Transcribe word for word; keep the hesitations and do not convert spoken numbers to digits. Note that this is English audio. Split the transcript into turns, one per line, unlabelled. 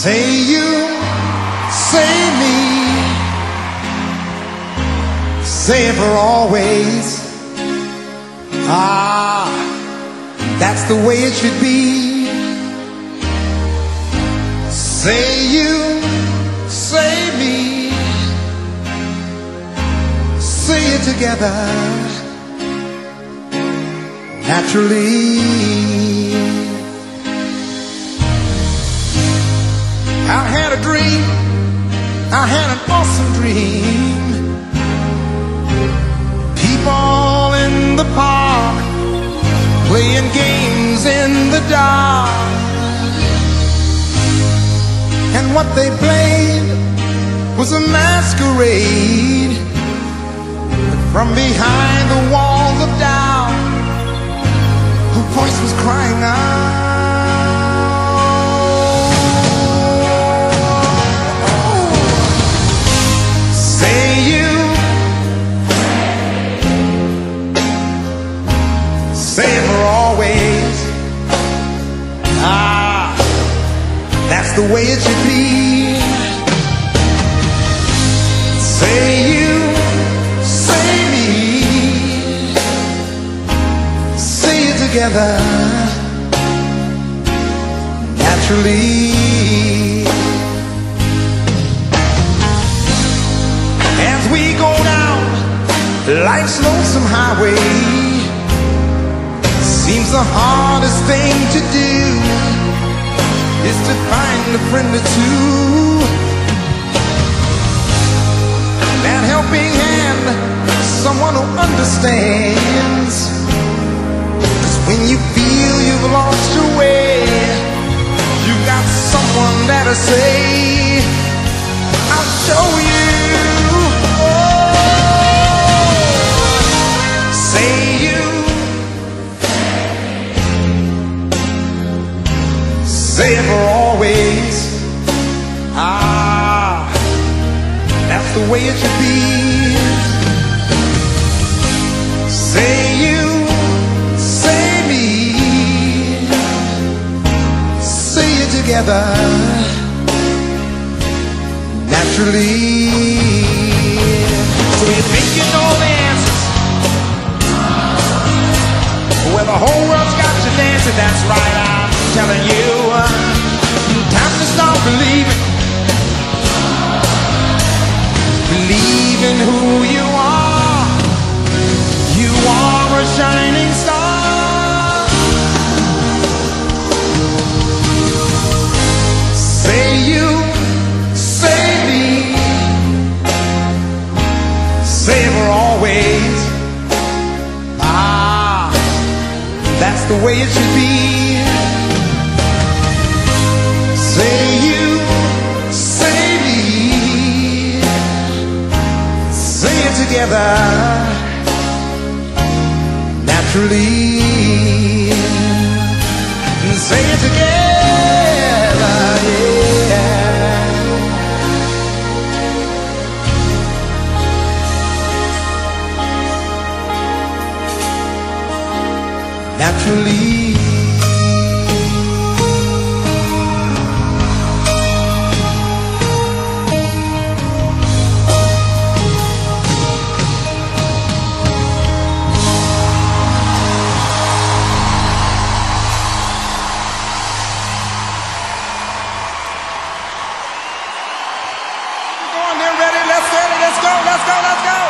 Say you, say me, say it for always. Ah, that's the way it should be. Say you, say me, say it together, naturally. I had a dream, I had an awesome dream. People in the park, playing games in the dark. And what they played was a masquerade. But from behind the walls of doubt, her voice was crying out. Say it for always. Ah, that's the way it should be. Say you, say me, say it together, naturally. As we go down life's lonesome highway, seems the hardest thing to do is to find a friend or two. That helping hand, someone who understands. 'Cause when you feel you've lost your way, you got someone that'll say, I'll show you. Oh, say you, say it for always. Ah, that's the way it should be. Say you, say me, say it together, naturally. So you think you know the answers, well, the whole world's got you dancing. That's right, I'm telling you, uh, time to start believing. Believe in who you are. You are a shining star. Say you, say me, say it for always. Ah, that's the way it should be. Say you, say me, say it together, naturally. Say it together, yeah. Naturally. Let's go, let's go, let's go.